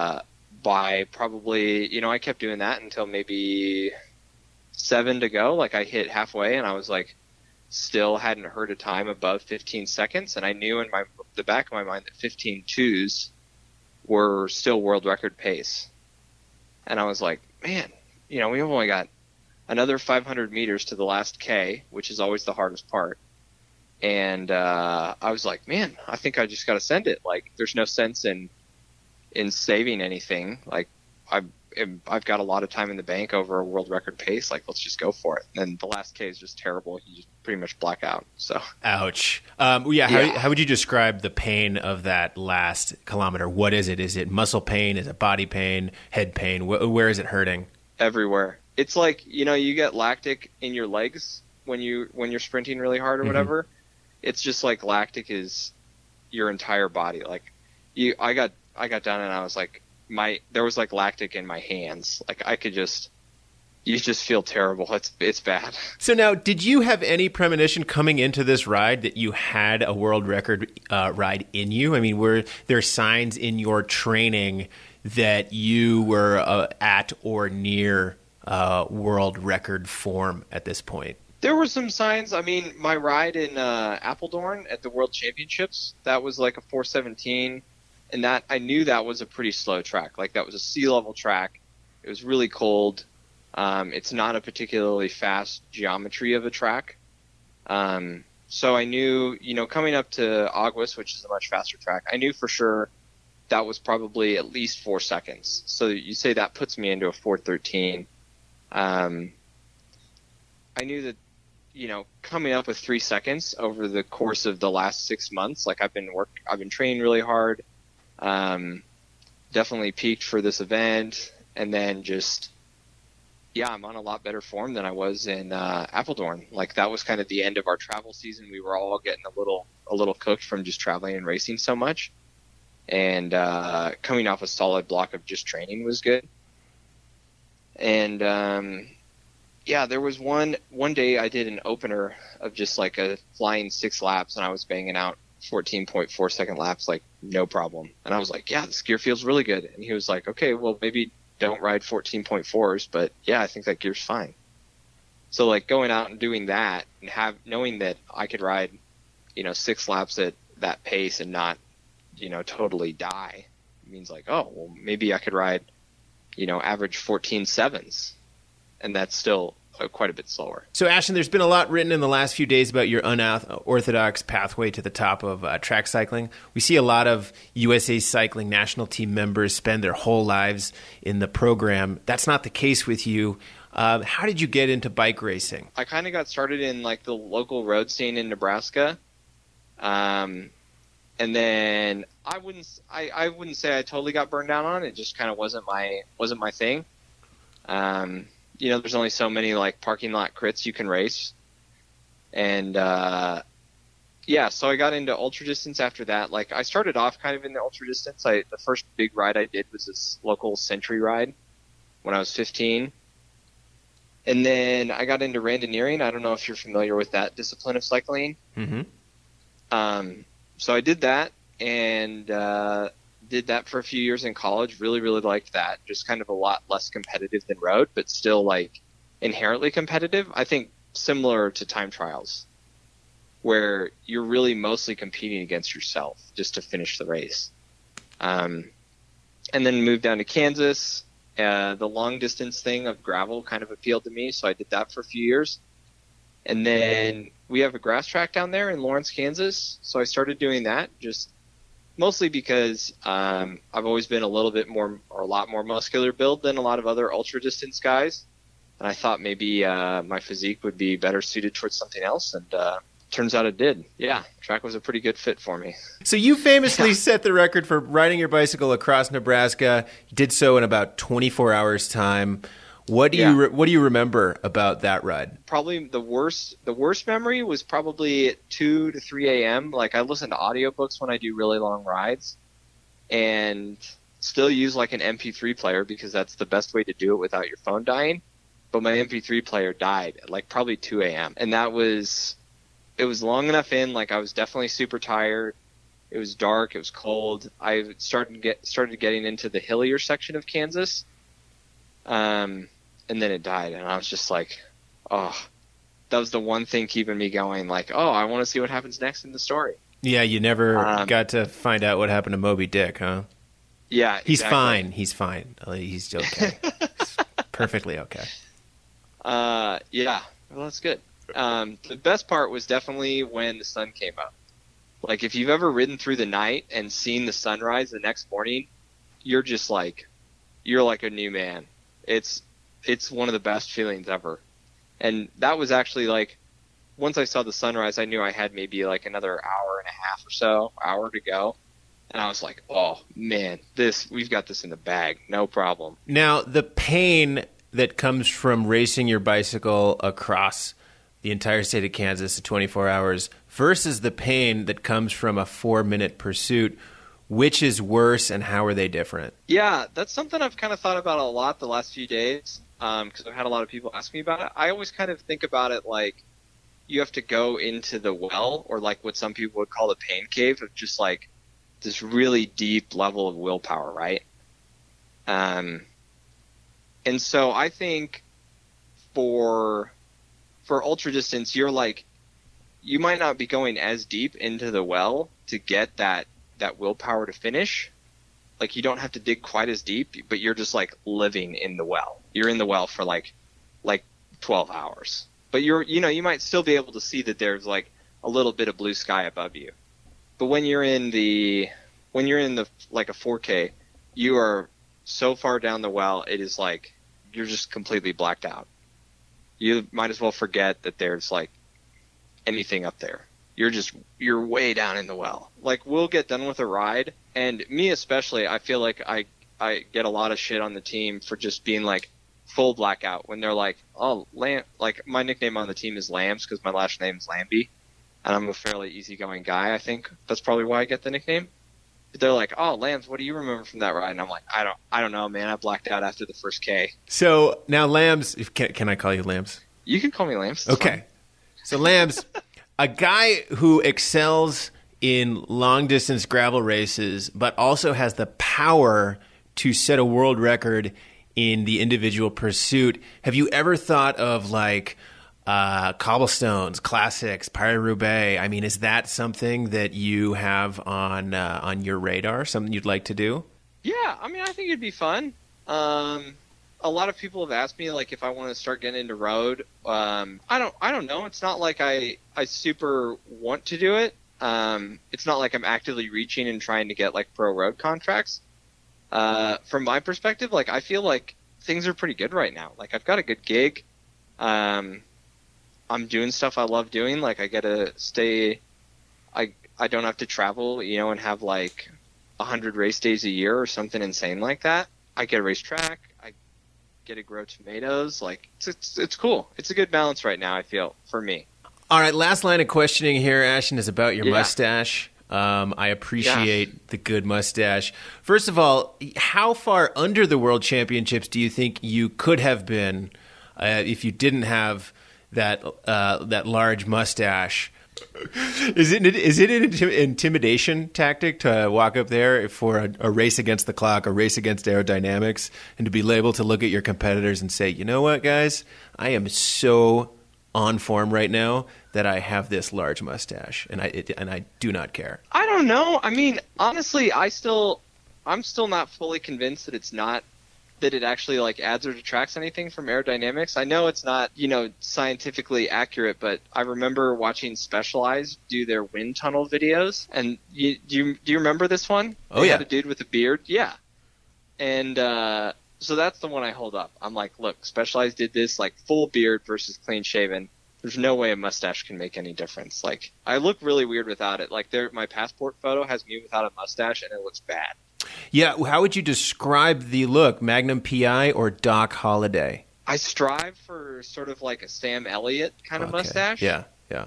by probably, I kept doing that until maybe 7 to go. I hit halfway and I was still hadn't heard a time above 15 seconds. And I knew in the back of my mind that 15.2s were still world record pace. And I was like, man, we've only got another 500 meters to the last K, which is always the hardest part. And I was like, man, I think I just got to send it. There's no sense in saving anything. I've got a lot of time in the bank over a world record pace. Let's just go for it. And the last K is just terrible. You just pretty much black out. So, ouch. How would you describe the pain of that last kilometer? What is it? Is it muscle pain? Is it body pain? Head pain? Where is it hurting? Everywhere. It's you get lactic in your legs when you're sprinting really hard or whatever. It's just lactic is your entire body. I got done and I was there was lactic in my hands. You just feel terrible. It's bad. So now, did you have any premonition coming into this ride that you had a world record ride in you? I mean, were there signs in your training that you were at or near world record form at this point? There were some signs. I mean, my ride in Apeldoorn at the World Championships, that was a 4:17. And that I knew that was a pretty slow track. That was a sea level track. It was really cold. It's not a particularly fast geometry of a track. So I knew, coming up to Aguas, which is a much faster track, I knew for sure that was probably at least 4 seconds. So you say that puts me into a 4:13. I knew that, coming up with 3 seconds over the course of the last 6 months, like I've been training really hard, definitely peaked for this event, and then just, I'm on a lot better form than I was in Apeldoorn. Like that was kind of the end of our travel season. We were all getting a little cooked from just traveling and racing so much, and coming off a solid block of just training was good. And there was one day I did an opener of just like a flying 6 laps, and I was banging out 14.4 second laps, like no problem. And I was like, this gear feels really good. And he was like, okay, well maybe don't ride 14.4s, but I think that gear's fine. So like going out and doing that and knowing that I could ride, 6 laps at that pace and not, totally die, means like, oh, well maybe I could ride, average 14.7s, and that's still quite a bit slower. So Ashton, there's been a lot written in the last few days about your unorthodox pathway to the top of track cycling. We see a lot of USA Cycling national team members spend their whole lives in the program. That's not the case with you. How did you get into bike racing? I kind of got started in like the local road scene in Nebraska. And then I wouldn't say I totally got burned down on it. It just kind of wasn't my thing. There's only so many like parking lot crits you can race. And, so I got into ultra distance after that. Like I started off kind of in the ultra distance. The first big ride I did was this local Century ride when I was 15. And then I got into randoneering. I don't know if you're familiar with that discipline of cycling. Mm-hmm. So I did that and, did that for a few years in college. Really, really liked that. Just kind of a lot less competitive than road, but still like inherently competitive. I think similar to time trials, where you're really mostly competing against yourself just to finish the race. And then moved down to Kansas. The long distance thing of gravel kind of appealed to me, so I did that for a few years. And then we have a grass track down there in Lawrence, Kansas, so I started doing that just mostly because I've always been a lot more muscular build than a lot of other ultra distance guys, and I thought maybe my physique would be better suited towards something else, and turns out it did. Yeah, track was a pretty good fit for me. So you famously set the record for riding your bicycle across Nebraska. You did so in about 24 hours time. What do you remember about that ride? Probably the worst memory was probably at 2 to 3 a.m. Like I listen to audiobooks when I do really long rides, and still use like an MP3 player because that's the best way to do it without your phone dying. But my MP3 player died at like probably 2 a.m. and it was long enough in. Like I was definitely super tired. It was dark. It was cold. I started getting into the hillier section of Kansas. And then it died, and I was just like, oh, that was the one thing keeping me going. Like, oh, I want to see what happens next in the story. Yeah, you never got to find out what happened to Moby Dick, huh? Yeah, exactly. He's fine. He's okay. He's perfectly okay. Yeah, well, that's good. The best part was definitely when the sun came up. Like, if you've ever ridden through the night and seen the sunrise the next morning, you're like a new man. It's one of the best feelings ever. And that was actually like, once I saw the sunrise, I knew I had maybe like another hour and a half or so, hour to go. And I was like, oh man, we've got this in the bag. No problem. Now, the pain that comes from racing your bicycle across the entire state of Kansas in 24 hours versus the pain that comes from a 4-minute pursuit, which is worse and how are they different? Yeah, that's something I've kind of thought about a lot the last few days, because I've had a lot of people ask me about it. I always kind of think about it like you have to go into the well, or like what some people would call the pain cave, of just like this really deep level of willpower, right? And so I think for ultra distance, you might not be going as deep into the well to get that willpower to finish. Like you don't have to dig quite as deep, but you're just like living in the well. You're in the well for like like 12 hours. But you might still be able to see that there's like a little bit of blue sky above you. But when you're in the like a 4K, you are so far down the well, it is like you're just completely blacked out. You might as well forget that there's like anything up there. You're way down in the well. Like, we'll get done with a ride, and me especially, I feel like I get a lot of shit on the team for just being like full blackout when they're like, oh, like my nickname on the team is Lambs because my last name is Lambie, and I'm a fairly easygoing guy. I think that's probably why I get the nickname. But they're like, oh, Lambs, what do you remember from that ride? And I'm like, I don't know, man. I blacked out after the first K. So now Lambs, can I call you Lambs? You can call me Lambs. Okay. Fine. So Lambs, a guy who excels in long-distance gravel races, but also has the power to set a world record in the individual pursuit. Have you ever thought of like cobblestones, classics, Paris-Roubaix? I mean, is that something that you have on your radar? Something you'd like to do? Yeah, I mean, I think it'd be fun. A lot of people have asked me like if I want to start getting into road. I don't know. It's not like I super want to do it. It's not like I'm actively reaching and trying to get like pro road contracts. From my perspective, like I feel like things are pretty good right now. Like I've got a good gig. I'm doing stuff I love doing. Like I get to stay. I don't have to travel, and have like 100 race days a year or something insane like that. I get a racetrack. I get to grow tomatoes. Like it's cool. It's a good balance right now, I feel, for me. All right, last line of questioning here, Ashton, is about your mustache. I appreciate the good mustache. First of all, how far under the World Championships do you think you could have been if you didn't have that large mustache? Is it an intimidation tactic to walk up there for a race against the clock, a race against aerodynamics, and to be able to look at your competitors and say, you know what, guys, I am so on form right now that I have this large mustache, and I do not care? I don't know. I mean, honestly, I'm still not fully convinced that it actually like adds or detracts anything from aerodynamics. I know it's not, scientifically accurate, but I remember watching Specialized do their wind tunnel videos. And do you remember this one? Oh, yeah. Had a dude with a beard. Yeah. And so that's the one I hold up. I'm like, look, Specialized did this like full beard versus clean shaven. There's no way a mustache can make any difference. Like, I look really weird without it. Like, my passport photo has me without a mustache, and it looks bad. Yeah, how would you describe the look? Magnum PI or Doc Holliday? I strive for sort of like a Sam Elliott kind of mustache. Yeah.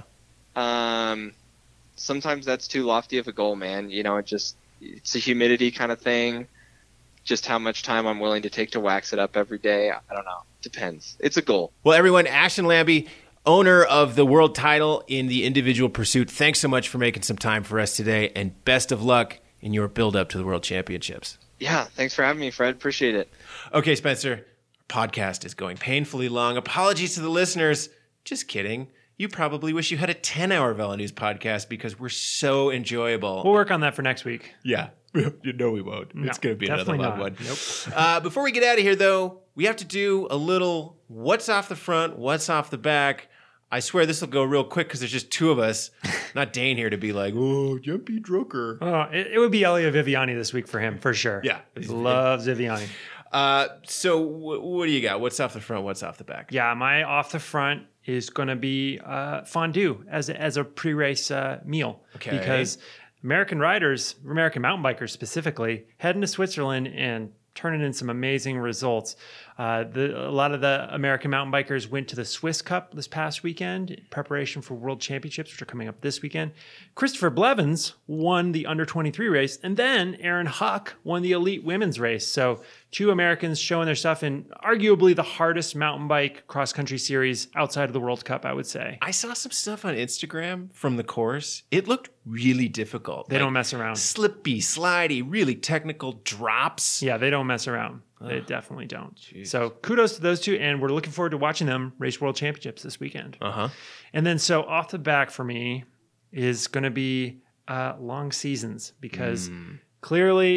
Sometimes that's too lofty of a goal, man. It's a humidity kind of thing. Just how much time I'm willing to take to wax it up every day. I don't know. Depends. It's a goal. Well, everyone, Ashton Lambie, owner of the world title in the individual pursuit, thanks so much for making some time for us today, and best of luck in your build-up to the World Championships. Yeah, thanks for having me, Fred. Appreciate it. Okay, Spencer, our podcast is going painfully long. Apologies to the listeners. Just kidding. You probably wish you had a 10-hour Velo News podcast because we're so enjoyable. We'll work on that for next week. Yeah. No, we won't. No, it's going to be another long one. Nope. Before we get out of here, though, we have to do a little what's off the front, what's off the back. I swear this will go real quick because there's just two of us. Not Dane here to be like, oh, Jumpy Drucker. Oh, it would be Elio Viviani this week for him, for sure. Yeah. He loves Viviani. So what do you got? What's off the front? What's off the back? Yeah, my off the front is going to be fondue as a pre-race meal. Okay. Because American riders, American mountain bikers specifically, heading to Switzerland and turning in some amazing results. A lot of the American mountain bikers went to the Swiss Cup this past weekend in preparation for World Championships, which are coming up this weekend. Christopher Blevins won the under-23 race, and then Aaron Huck won the elite women's race. So two Americans showing their stuff in arguably the hardest mountain bike cross-country series outside of the World Cup, I would say. I saw some stuff on Instagram from the course. It looked really difficult. They don't mess around. Slippy, slidey, really technical drops. Yeah, they don't mess around. They definitely don't. Geez. So kudos to those two, and we're looking forward to watching them race World Championships this weekend. Uh-huh. And then so off the back for me is going to be long seasons because clearly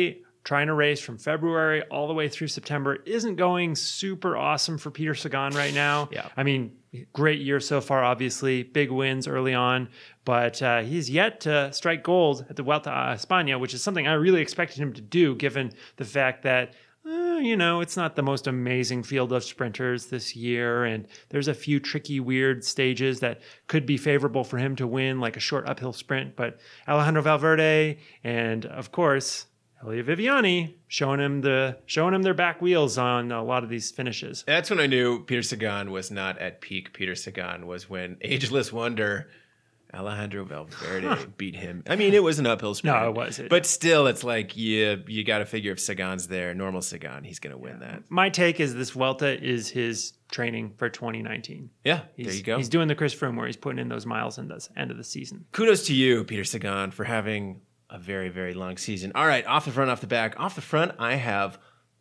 trying to race from February all the way through September isn't going super awesome for Peter Sagan right now. Yeah. I mean, great year so far, obviously. Big wins early on, but he's yet to strike gold at the Vuelta a España, which is something I really expected him to do, given the fact that it's not the most amazing field of sprinters this year, and there's a few tricky, weird stages that could be favorable for him to win, like a short uphill sprint. But Alejandro Valverde and, of course, Elia Viviani showing him their back wheels on a lot of these finishes. That's when I knew Peter Sagan was not at peak Peter Sagan, was when Ageless Wonder Alejandro Valverde beat him. I mean, it was an uphill sprint. No, it was. But still, it's like you got to figure if Sagan's there, normal Sagan, he's going to win that. My take is this Vuelta is his training for 2019. Yeah, there you go. He's doing the Chris Froome where he's putting in those miles in the end of the season. Kudos to you, Peter Sagan, for having a very, very long season. All right, off the front, off the back. Off the front, I have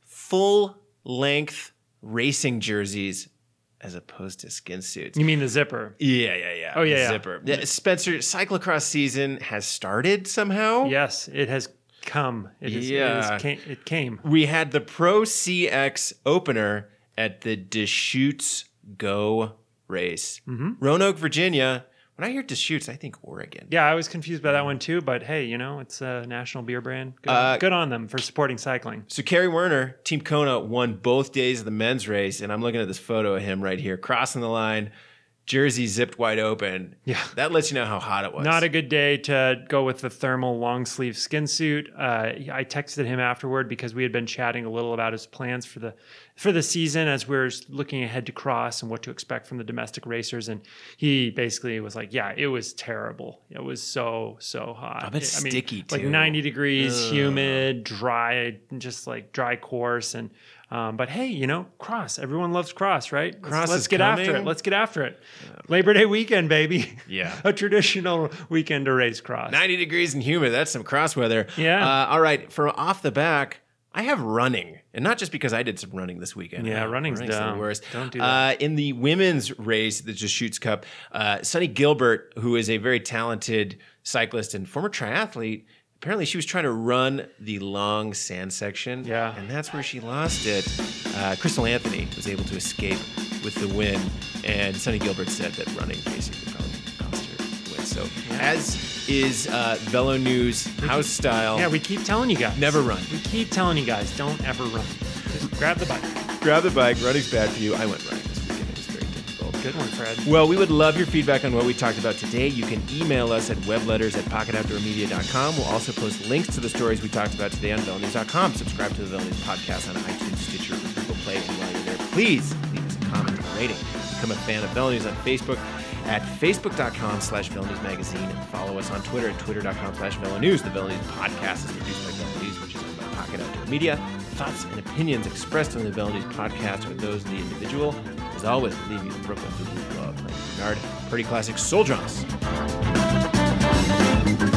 full-length racing jerseys as opposed to skin suits. You mean the zipper? Yeah. Oh, yeah. Zipper. Yeah. Spencer, cyclocross season has started somehow. Yes, it has come. It came. We had the Pro CX opener at the Deschutes Go race. Roanoke, Virginia. When I hear Deschutes, I think Oregon. Yeah, I was confused by that one too, but hey, it's a national beer brand. Good on them for supporting cycling. So Kerry Werner, Team Kona, won both days of the men's race, and I'm looking at this photo of him right here, crossing the line, jersey zipped wide open. Yeah. That lets you know how hot it was. Not a good day to go with the thermal long sleeve skin suit. I texted him afterward because we had been chatting a little about his plans for the season as we were looking ahead to cross and what to expect from the domestic racers. And he basically was like, yeah, it was terrible. It was so hot. I bet it's sticky too. Like 90 degrees, humid, dry, just like dry course. And but hey, cross. Everyone loves cross, right? Let's get after it. Let's get after it. Yeah. Labor Day weekend, baby. Yeah. A traditional weekend to race cross. 90 degrees and humid. That's some cross weather. Yeah. All right. For off the back, I have running. And not just because I did some running this weekend. Yeah, running's dumb. the worst. Don't do that. In the women's race, the Deschutes Cup, Sunny Gilbert, who is a very talented cyclist and former triathlete, apparently she was trying to run the long sand section. Yeah. And that's where she lost it. Crystal Anthony was able to escape with the win. And Sunny Gilbert said that running basically probably cost her the win. So as is Velo News house style. Yeah, we keep telling you guys. Never run. We keep telling you guys, don't ever run. Just grab the bike. Grab the bike. Running's bad for you. I went running this weekend. It was very difficult. Good one, Fred. Well, we would love your feedback on what we talked about today. You can email us at webletters@pocketoutdoormedia.com. We'll also post links to the stories we talked about today on VeloNews.com. Subscribe to the Velo News podcast on iTunes, Stitcher, or Google Play. And while you're there, please leave us a comment and a rating. Become a fan of Velo News on Facebook at facebook.com/Velo News Magazine, and follow us on Twitter at twitter.com/Velo News. The Velo News podcast is produced by Velo News, which is owned by Pocket Outdoor Media. Thoughts and opinions expressed on the Velo News podcast are those of the individual. As always, leave you in Brooklyn, Blue Club, Bernard, Pretty Classic Soul Drums.